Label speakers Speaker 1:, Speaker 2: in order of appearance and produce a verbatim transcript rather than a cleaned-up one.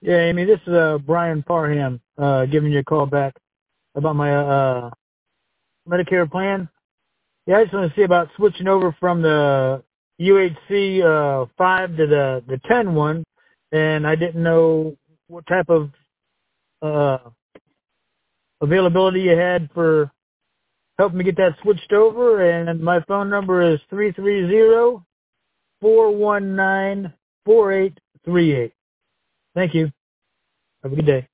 Speaker 1: Yeah, Amy, this is uh, Brian Parham uh, giving you a call back about my uh, Medicare plan. Yeah, I just want to see about switching over from the U H C uh, five to the, the ten one, and I didn't know what type of uh, availability you had for helping me get that switched over, and my phone number is three three zero, four one nine, four eight three eight. Thank you. Have a good day.